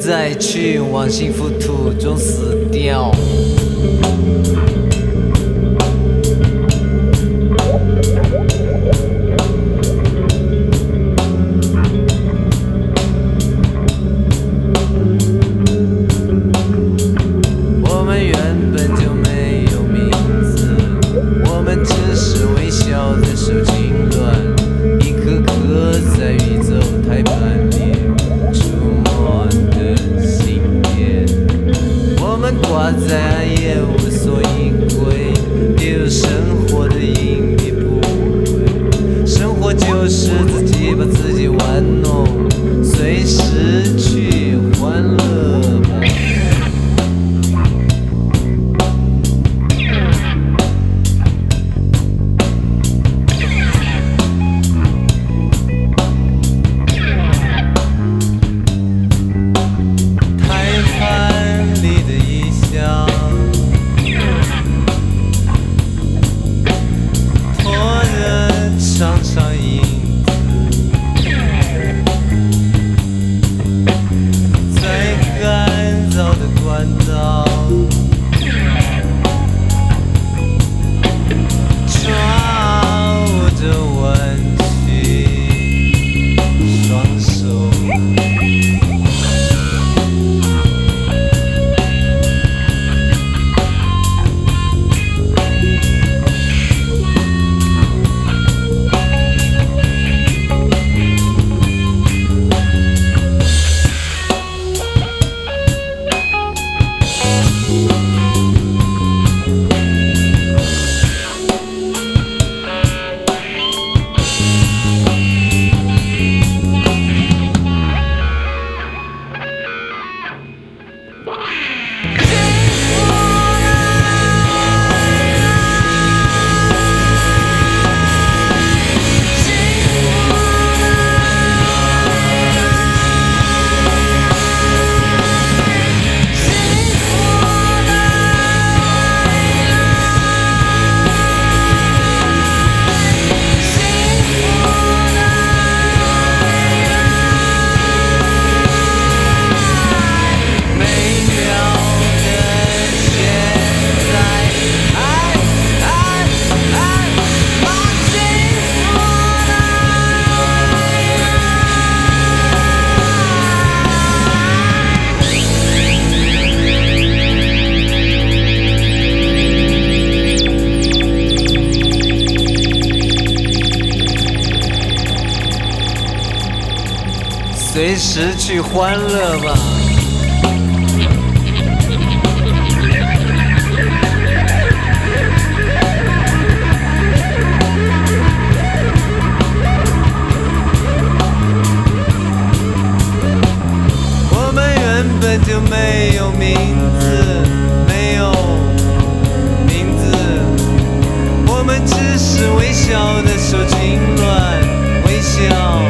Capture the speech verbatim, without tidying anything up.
再去往幸福途中死掉。我们原本就没有名字，我们只是微笑在受精卵，一颗颗在宇宙胎盘里出没的信念。我们挂在暗夜无所依归，跌入生活的隐蔽不归。生活就是自己把自己玩弄，随时去欢乐吧。长长影子，在干燥的管道，抓握着弯曲双手。随时去欢乐吧。我们原本就没有名字，没有名字，我们只是微笑的受精卵，微笑。